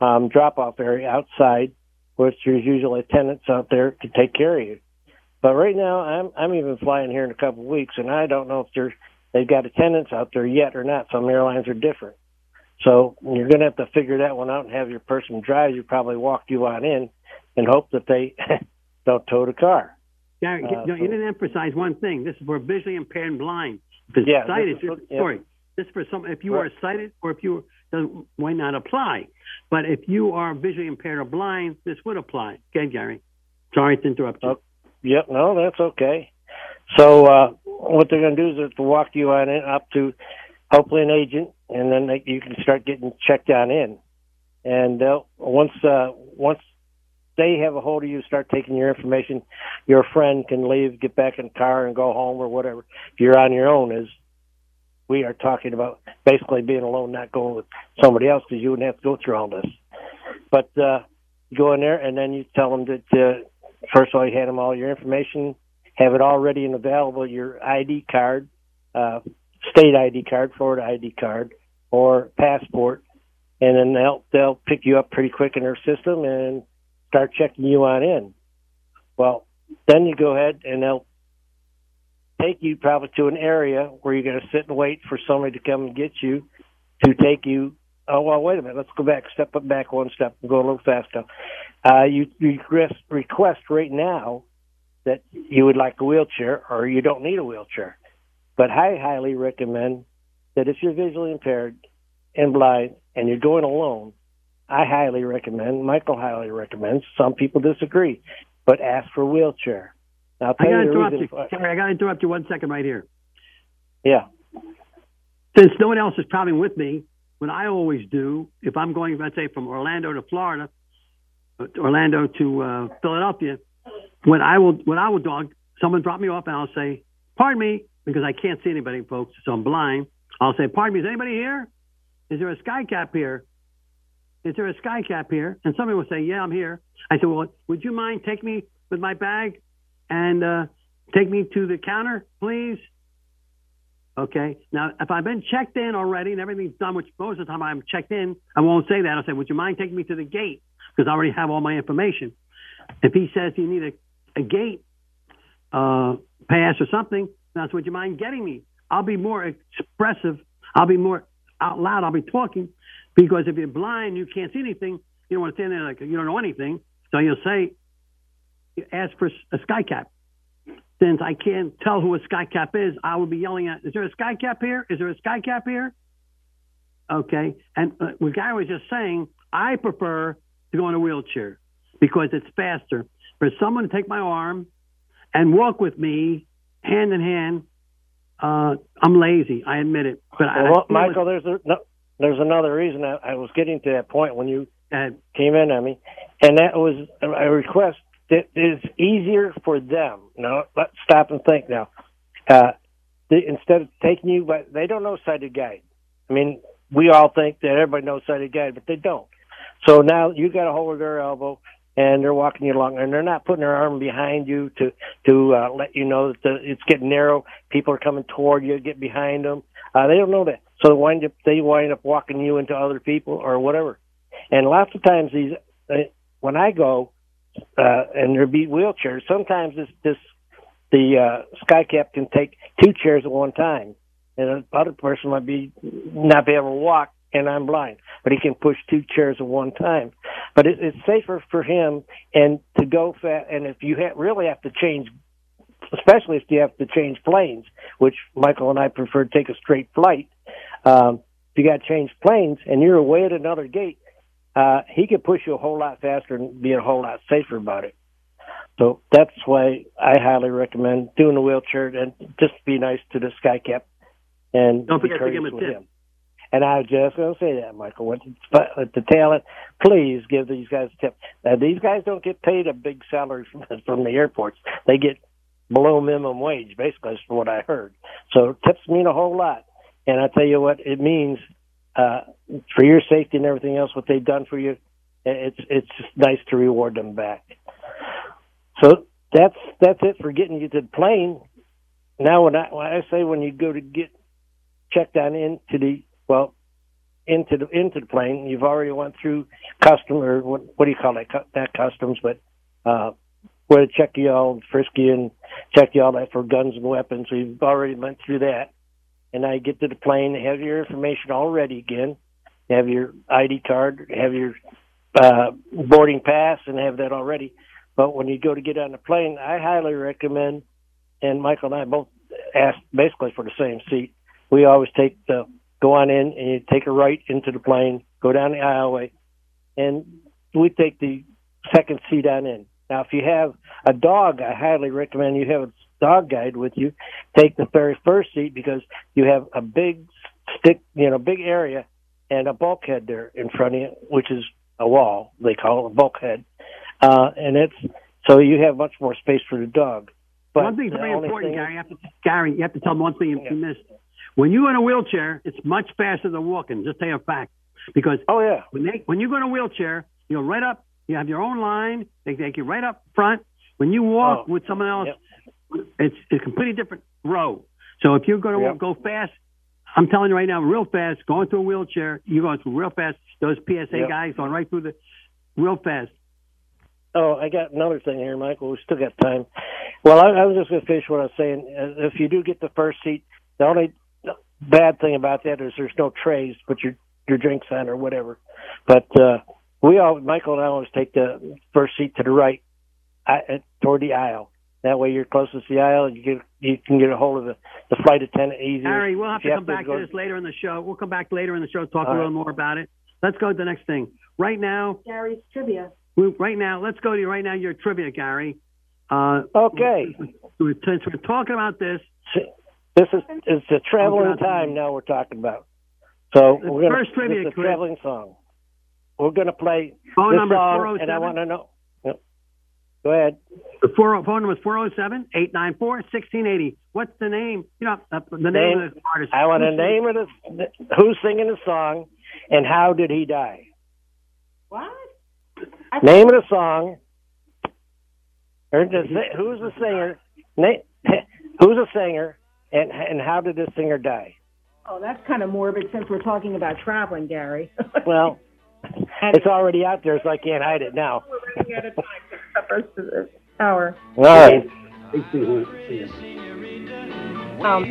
um, drop-off area outside, which there's usually attendants out there to take care of you. But right now, I'm I'm even flying here in a couple of weeks, and I don't know if they're, they've got attendants out there yet or not. Some airlines are different. So you're going to have to figure that one out and have your person drive you, probably walk you on in, and hope that they don't tow the car. Gary, Uh, you, so- you didn't emphasize one thing. This is for visually impaired and blind. If it's Yeah, sighted, this it's is a for- different yeah. story. This is for some. If you Right. are sighted or if you doesn't, why not apply? But if you are visually impaired or blind, this would apply. Okay, Gary. Sorry to interrupt you. Oh, yep, no, that's okay. So uh, what they're going to do is to walk you on in up to hopefully an agent, and then they, you can start getting checked on in. And they'll, once uh, once they have a hold of you, start taking your information, your friend can leave, get back in the car, and go home or whatever. If you're on your own, as we are talking about basically being alone, not going with somebody else, because you wouldn't have to go through all this. But uh, you go in there, and then you tell them that, uh, first of all, you hand them all your information, have it all ready and available, your I D card, uh, state I D card, Florida I D card, or passport, and then they'll they'll pick you up pretty quick in their system and start checking you on in. Well, then you go ahead and they'll take you probably to an area where you're going to sit and wait for somebody to come and get you to take you. Oh, well, wait a minute. Let's go back, step up back one step and go a little faster. Uh, you, you request, request right now that you would like a wheelchair or you don't need a wheelchair. But I highly recommend that if you're visually impaired and blind and you're going alone, I highly recommend, Michael highly recommends, some people disagree, but ask for a wheelchair. Now, I'll I tell got to you the interrupt reason you. why- Sorry, I got to interrupt you one second right here. Yeah. Since no one else is traveling with me, what I always do, if I'm going, let's say, from Orlando to Florida, uh, Orlando to uh, Philadelphia, what I will, what I will do, someone drop me off, and I'll say, "Pardon me," because I can't see anybody, folks, so I'm blind. I'll say, "Pardon me, is anybody here? Is there a sky cap here? Is there a sky cap here?" And somebody will say, "Yeah, I'm here." I said, "Well, would you mind take me with my bag and uh, take me to the counter, please?" Okay. Now, if I've been checked in already and everything's done, which most of the time I'm checked in, I won't say that. I'll say, "Would you mind taking me to the gate?" Because I already have all my information. If he says you need a, a gate uh, pass or something, then I say, "Would you mind getting me?" I'll be more expressive. I'll be more out loud. I'll be talking, because if you're blind, you can't see anything. You don't want to stand there like you don't know anything. So you'll say, ask for a sky cap. Since I can't tell who a sky cap is, I will be yelling at, "Is there a sky cap here? Is there a sky cap here?" Okay. And uh, what Guy was just saying, I prefer to go in a wheelchair because it's faster. For someone to take my arm and walk with me hand in hand, uh, I'm lazy. I admit it. But I, Well, I feel Michael, it's- there's a, no, there's another reason I, I was getting to that point when you came in on me, and that was a request that is easier for them. Now, let's stop and think now. Uh, they, instead of taking you, but they don't know sighted guide. I mean, we all think that everybody knows sighted guide, but they don't. So now you got a hold of their elbow, and they're walking you along, and they're not putting their arm behind you to to uh, let you know that the, it's getting narrow. People are coming toward you, get behind them. Uh, they don't know that, so they wind up they wind up walking you into other people or whatever. And lots of times these, uh, when I go, uh, and there be wheelchairs, sometimes this this the uh, sky cap can take two chairs at one time, and the other person might be not be able to walk, and I'm blind, but he can push two chairs at one time. But it, it's safer for him and to go fast. And if you ha- really have to change, especially if you have to change planes, which Michael and I prefer to take a straight flight, um, if you got to change planes and you're away at another gate, uh, he can push you a whole lot faster and be a whole lot safer about it. So that's why I highly recommend doing the wheelchair and just be nice to the sky cap and Don't be forget to give him a courteous with tip. him. And I was just going to say that, Michael. With the, with the talent, please give these guys a tip. Now, these guys don't get paid a big salary from, from the airports. They get below minimum wage, basically, is what I heard. So tips mean a whole lot. And I tell you what, it means uh, for your safety and everything else, what they've done for you, it's it's just nice to reward them back. So that's that's it for getting you to the plane. Now, when I, when I say when you go to get checked on into the, well, into the into the plane. You've already went through custom or what, what do you call that? Cu- Not customs, but uh, where they check you all, frisk you, and check you all that for guns and weapons. We've already went through that, and now you get to the plane. They have your information all ready again. You have your I D card, have your uh, boarding pass, and have that already. But when you go to get on the plane, I highly recommend. And Michael and I both asked basically for the same seat. We always take the go on in and you take a right into the plane, go down the aisleway, and we take the second seat on in. Now, if you have a dog, I highly recommend you have a dog guide with you. Take the very first seat because you have a big stick, you know, big area and a bulkhead there in front of you, which is a wall. They call it a bulkhead, uh, and it's so you have much more space for the dog. But one thing's very important, thing Gary. You have to, Gary, you have to tell them one thing you, yeah. you missed. When you're in a wheelchair, it's much faster than walking. Just tell you a fact. Because oh yeah, when they when you go in a wheelchair, you go right up. You have your own line. They take you right up front. When you walk oh. with someone else, yep. it's, it's a completely different row. So if you're going to yep. go fast, I'm telling you right now, real fast, going through a wheelchair, you're going through real fast. Those P S A yep. guys going right through the real fast. Oh, I got another thing here, Michael. We still got time. Well, I, I was just going to finish what I was saying. Uh, if you do get the first seat, the only bad thing about that is there's no trays, put your your drinks on or whatever. But uh, we all, Michael and I, always take the first seat to the right, uh, toward the aisle. That way, you're closest to the aisle, and you get you can get a hold of the, the flight attendant easier. Harry, we'll have to have come to back go, to this later in the show. We'll come back later in the show, talk a all little right. more about it. Let's go to the next thing. Right now, Gary's trivia. We, right now, let's go to you right now. Your trivia, Gary. Uh, okay. Since we're talking about this, this is it's a traveling time now. We're talking about. So the we're gonna, first trivia, this is a Chris. traveling song. We're going to play phone this number song, four oh seven. and I want to know. Yep. Go ahead. The four, phone number is four oh seven, eight nine four, one six eight zero. What's the name? You know, uh, the name, name of the artist. I want the name of the who's singing the song, and how did he die? What? Name of the song. Or the, who's the singer? Name, who's the singer, and and how did this singer die? Oh, that's kind of morbid since we're talking about traveling, Gary. Well, it's already out there, so I can't hide it now. We're running out of time for the first of the hour. All right. Um,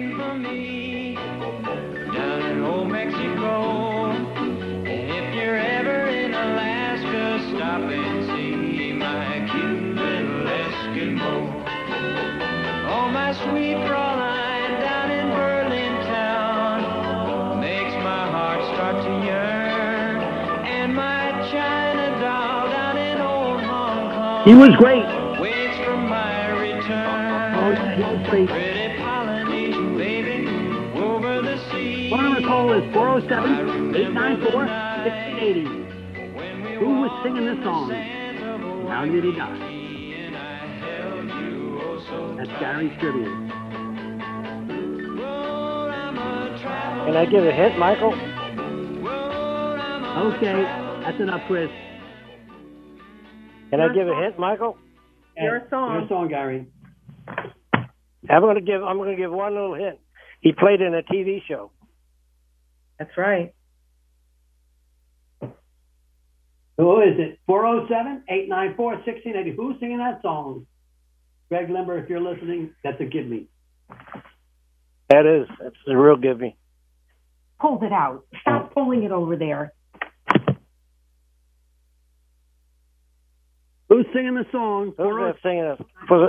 Down in old Mexico, and if you're ever in Alaska, stop and see my cute little Eskimo. Oh, my sweet Fraulein down in Berlin town makes my heart start to yearn, and my China doll down in old Hong Kong. He was great. Waits for my return. Oh, yeah, he was great. Pretty Polynesian baby over the sea. Phone number call is four oh seven, eight nine four, one six eight zero. Who was singing this song? How did he die? That's Gary's trivia. Can I give a hint, Michael? Okay, that's enough, Chris. Can I give a hint, Michael? Your song. Your song, Gary. I'm going to give. I'm going to give one little hint. He played in a T V show. That's right. Who is it? four oh seven, eight nine four, one six eight zero. Who's singing that song? Greg Limber, if you're listening, that's a give me. That is. That's a real give me. Hold it out. Stop pulling it over there. Who's singing the song? Who's singing it? four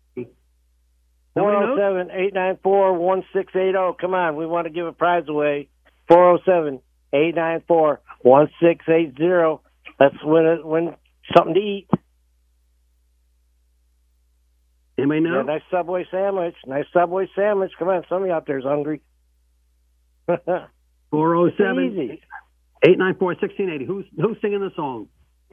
oh seven, eight nine four, one six eight zero. Come on, we want to give a prize away. four oh seven, eight nine four, one six eight zero. Let's win it, win something to eat. Anybody know? Yeah, nice Subway sandwich. Nice Subway sandwich. Come on, somebody out there is hungry. four oh seven, Easy. eight nine four, one six eight zero. Who's, who's singing the song?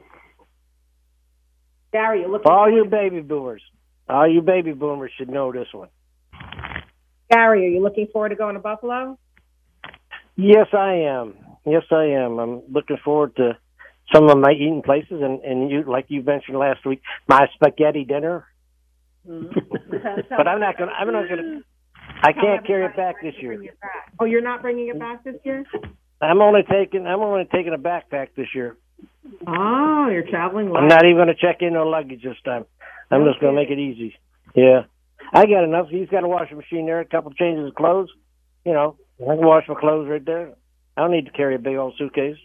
Gary, you're looking. For all you baby boomers. All you baby boomers should know this one. Gary, are you looking forward to going to Buffalo? Yes, I am. Yes, I am. I'm looking forward to some of my eating places, and, and you, like you mentioned last week, my spaghetti dinner. Mm-hmm. But I'm not gonna. I'm not gonna. I can't carry it back this year. Oh, you're not bringing it back this year? I'm only taking I'm only taking a backpack this year. Oh, you're traveling light. I'm not even going to check in no luggage this time. I'm Okay. just going to make it easy. Yeah. I got enough. He's got a washing machine there, a couple of changes of clothes. You know, I can wash my clothes right there. I don't need to carry a big old suitcase.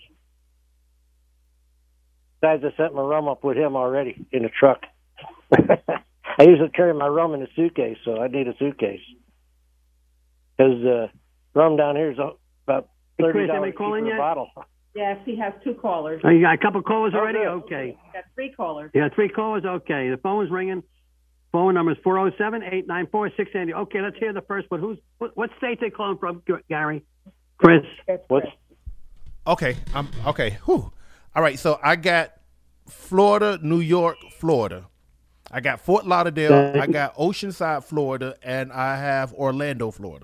Besides, I set my rum up with him already in the truck. I usually carry my rum in a suitcase, so I need a suitcase. Because uh, rum down here is about Hey, thirty Chris, dollars anybody calling cheaper a yet? bottle. Yes, he has two callers. Oh, you got a couple callers already? Oh, Okay. Got three callers. You got three callers? Okay. The phone is ringing. Phone number is four oh seven, eight nine four, six eight zero. Okay, let's hear the first one. Who's what, what state they calling from, Gary? Chris? What's Okay, I'm okay. Whew. All right, so I got Florida, New York, Florida. I got Fort Lauderdale, I got Oceanside, Florida, and I have Orlando, Florida.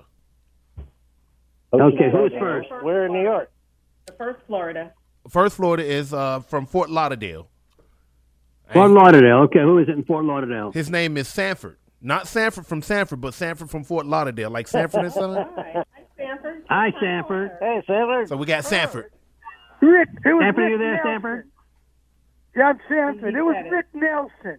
Okay, who's first? We're in New York. The first Florida. First Florida is uh, from Fort Lauderdale. Fort Lauderdale. Okay, who is it in Fort Lauderdale? His name is Sanford. Not Sanford from Sanford, but Sanford from Fort Lauderdale, like Sanford and Son. Hi, Sanford. Hi, Sanford. Hey, Sanford. So we got Sanford. Rick, it was Sanford, Rick you there, Nelson. Sanford? Yeah, I'm Sanford. It was Rick Nelson.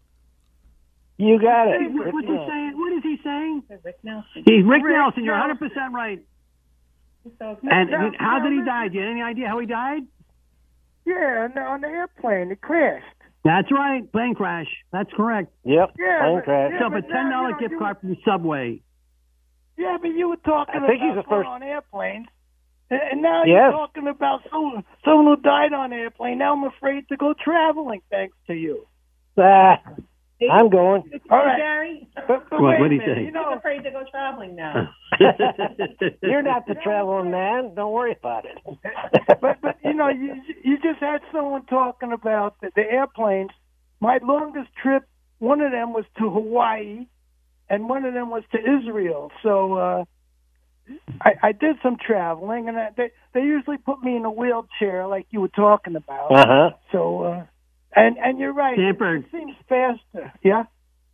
You got it. Hey, what- what's he saying? What is he saying? Rick Nelson. He's Rick, Rick Nelson. You're Nelson. one hundred percent right. So, And Now- and how now did he listen- die? Do you have any idea how he died? Yeah, on the, on the airplane. It crashed. That's right. Plane crash. That's correct. Yep. Yeah, plane but- crash. yeah, So, a but ten dollar now, you know, gift you- card from Subway. Yeah, but you were talking I think about he's the going first- on airplanes. And and now Yes. you're talking about someone, someone who died on an airplane. Now I'm afraid to go traveling thanks to you. Ah, I'm going. All right. Gary, But, but What- wait what'd a he minute. say? You I'm know, afraid to go traveling now. You're not the traveling man. Don't worry about it. but but you know, you you just had someone talking about the, the airplanes. My longest trip, one of them was to Hawaii, and one of them was to Israel. So uh, I, I did some traveling, and I, they they usually put me in a wheelchair, like you were talking about. Uh huh. So uh, and and you're right. Sanford. It seems faster. Yeah.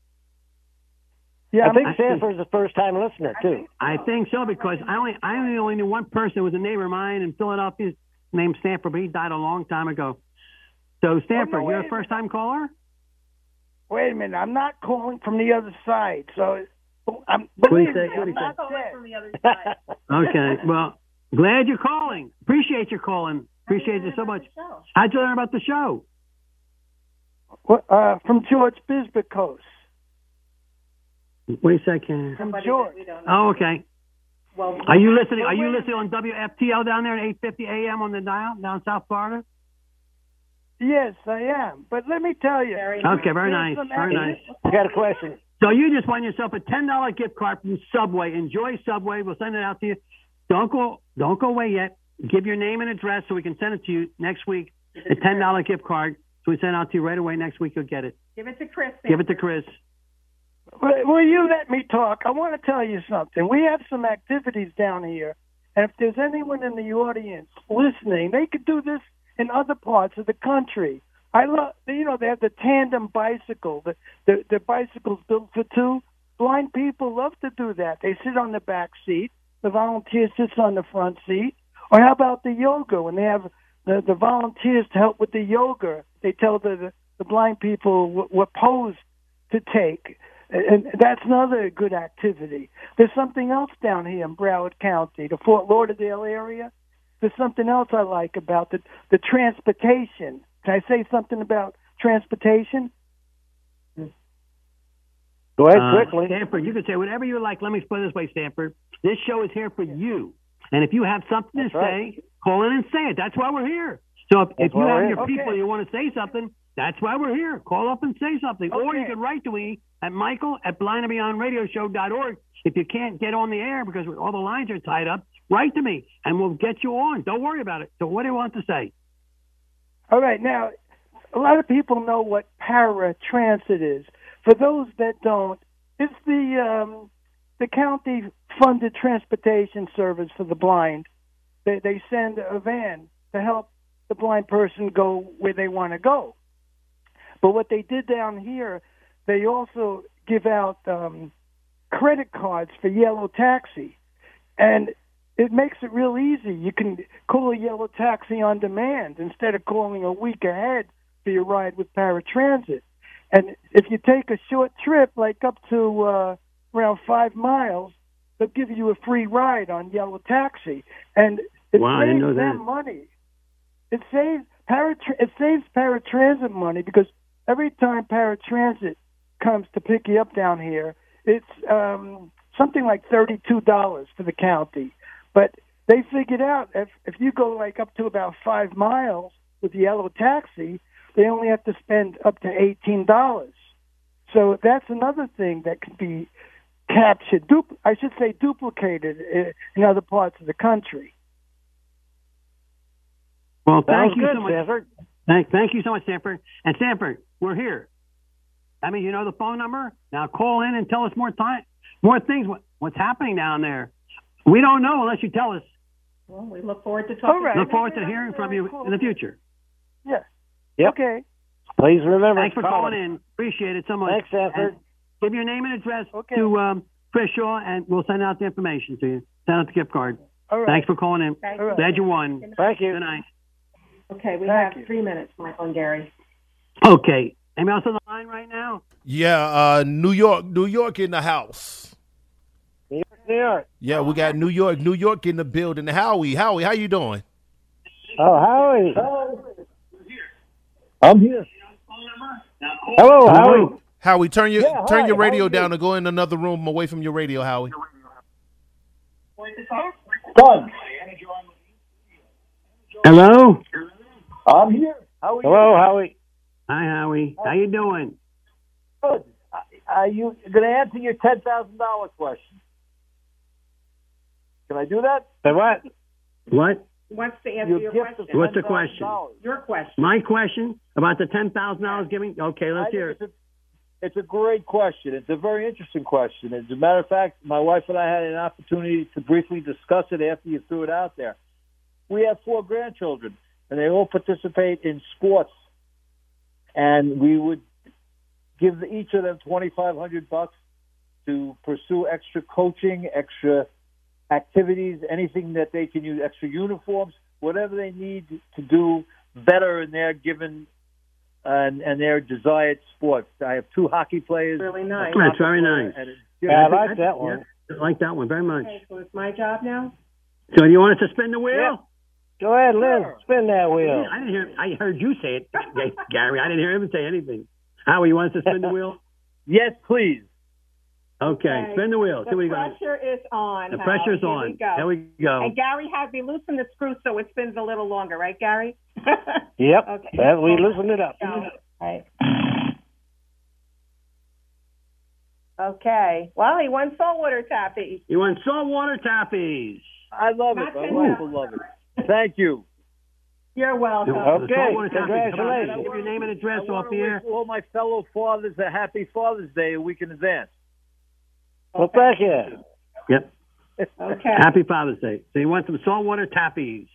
Yeah. I think I- Sanford's a first time listener too. I think so because I only I only only knew one person who was a neighbor of mine in Philadelphia named Stanford, but he died a long time ago. So Stanford, Oh, no, you're wait a a first time caller? Wait a minute. I'm not calling from the other side. So I'm What do you believe say? me, What do I'm you say? not Calling dead. from the other side. Okay. Well, glad you're calling. Appreciate your calling. Appreciate you so much. Show. How'd you learn about the show? What, uh, from George Bisbicos. Wait a second. From Somebody George. that we don't know. Oh, okay. Well, Are you listening? Are Well, you wait- listening on W F T L down there at eight fifty a m on the dial down South Florida? Yes, I am. But let me tell you. Very Okay, very there's nice. some Very nice. I got a question. So you just won yourself a ten dollar gift card from Subway. Enjoy Subway. We'll send it out to you. Don't go don't go away yet. Give your name and address so we can send it to you next week. A ten dollar gift card. So we send it out to you right away. Next week you'll get it. Give it to Chris. Give it to Chris. Will will you let me talk? I want to tell you something. We have some activities down here, and if there's anyone in the audience listening, they could do this in other parts of the country. I love, you know, they have the tandem bicycle, the, the the bicycles built for two. Blind people love to do that. They sit on the back seat. The volunteer sits on the front seat. Or how about the yoga? When they have the, the volunteers to help with the yoga, they tell the the, the blind people what, what pose to take. And that's another good activity. There's something else down here in Broward County, the Fort Lauderdale area. There's something else I like about the, the transportation. Can I say something about transportation? Go ahead Uh, quickly. Stanford, you can say whatever you like. Let me explain this way, Stanford. This show is here for you. And if you have something That's to right. say, call in and say it. That's why we're here. So if, if you why have we're your here. people Okay. you want to say something, that's why we're here. Call up and say something. Or you Okay. can write to me at Michael at blind and beyond radio show dot org. If you can't get on the air because all the lines are tied up, write to me and we'll get you on. Don't worry about it. So what do you want to say? All right. Now, a lot of people know what paratransit is. For those that don't, it's the um, the county-funded transportation service for the blind. They, they send a van to help the blind person go where they want to go. But what they did down here, they also give out um, credit cards for yellow taxi. And it makes it real easy. You can call a yellow taxi on demand instead of calling a week ahead for your ride with paratransit. And if you take a short trip, like up to uh, around five miles, they'll give you a free ride on yellow taxi. And it Wow, I saves didn't know them that. money. It saves paratr- it saves paratransit money because every time paratransit comes to pick you up down here, it's um, something like thirty-two dollars for the county. But they figured out if if you go like up to about five miles with the yellow taxi, they only have to spend up to eighteen dollars. So that's another thing that can be captured. Dupl- I should say duplicated in, in other parts of the country. Well, That thank was you good, so much. Sanford. Thank, thank you so much, Sanford. And Sanford, we're here. I mean, you know the phone number. Now call in and tell us more time, more things. What, what's happening down there? We don't know unless you tell us. Well, we look forward to talking. All right. Look forward to hearing from you in the future. Yeah. Yep. Okay. Please remember. Thanks for call calling us. in. Appreciate it so much. Thanks, Sanford. And give your name and address to um, Chris Shaw, and we'll send out the information to you. Send out the gift card. All right. Thanks for calling in. Thank you. Glad you won. Thank you. Good night. Okay, we Thank have you. three minutes, Michael and Gary. Okay. Anybody else on the line right now? Yeah, uh, New York, New York in the house. New York, New York. Yeah, we got New York, New York in the building. Howie, Howie, how you doing? Oh, Howie. I'm here. Hello, Howie. Howie, turn your Yeah, turn hi, your how radio are you? down and go in another room away from your radio, Howie. Done. Hello? I'm here. How are Hello, you? Howie. Hi, Howie. How you doing? Good. Are you going to answer your ten thousand dollars question? Can I do that? Say what? What? Wants to answer your, Your gift question. of What's the question? Your question. My question about the ten thousand dollars giving? Okay, let's I hear think it. It's a, it's a great question. It's a very interesting question. As a matter of fact, my wife and I had an opportunity to briefly discuss it after you threw it out there. We have four grandchildren, and they all participate in sports. And we would give each of them twenty-five hundred bucks to pursue extra coaching, extra activities, anything that they can use, extra uniforms, whatever they need to do better in their given and, and their desired sports. I have two hockey players. Really nice. That's very nice. And a- Yeah, I like that one. I like that one very much. Okay, so it's my job now? So do you want us to spin the wheel? Yeah. Go ahead, Liz. Spin that wheel. I didn't hear. I heard you say it, Gary. I didn't hear him say anything. Howie, you want us to spin the wheel? Yes, please. Okay, spin the wheel. The See what you got. pressure is on. The Hal. pressure's Here on. We go. There we go. And Gary had me loosen the screw so it spins a little longer, right, Gary? Yep. Okay. That, we loosened it up. All right. Okay. Well, he won saltwater taffy. You want saltwater tappies. I love Not it. My ten wife dollars. will love it. Thank you. You're welcome. The saltwater tappies. Come on, give your name and address I off want the to air. wish all my fellow fathers a happy Father's Day a week in advance. Well, thank you. Yep. Okay. Happy Father's Day. So you want some saltwater tappies?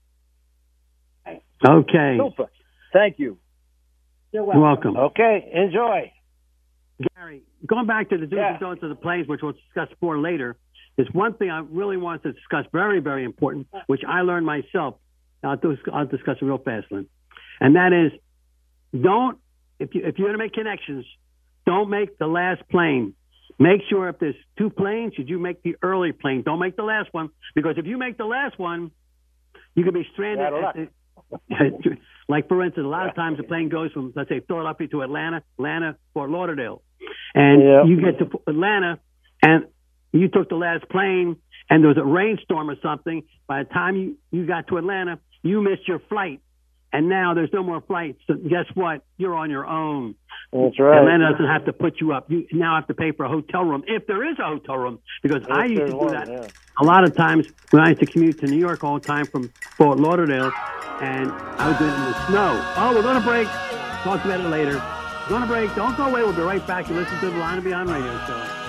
Okay. Super. Thank you. You're You're welcome. Okay, enjoy. Gary, going back to the do's and don'ts of the plays, which we'll discuss more later, there's one thing I really want to discuss, very, very important, which I learned myself. I'll, do, I'll discuss it real fast, Lynn. And that is, don't, if, you, if you're going to make connections, don't make the last plane. Make sure if there's two planes, should you make the early plane. Don't make the last one, because if you make the last one, you could be stranded. At the, like, for instance, a lot of times the plane goes from, let's say, Philadelphia to Atlanta, Atlanta, Fort Lauderdale. And Yeah. you get to Atlanta, and you took the last plane, and there was a rainstorm or something. By the time you, you got to Atlanta, you missed your flight. And now there's no more flights. So guess what? You're on your own. That's right. Atlanta doesn't have to put you up. You now have to pay for a hotel room, if there is a hotel room, because I used to do one, that yeah. a lot of times when I used to commute to New York all the time from Fort Lauderdale, and I was in the snow. Oh, we're going to break. Talk about it later. We're going to break. Don't go away. We'll be right back. You listen to the Line and Beyond radio show.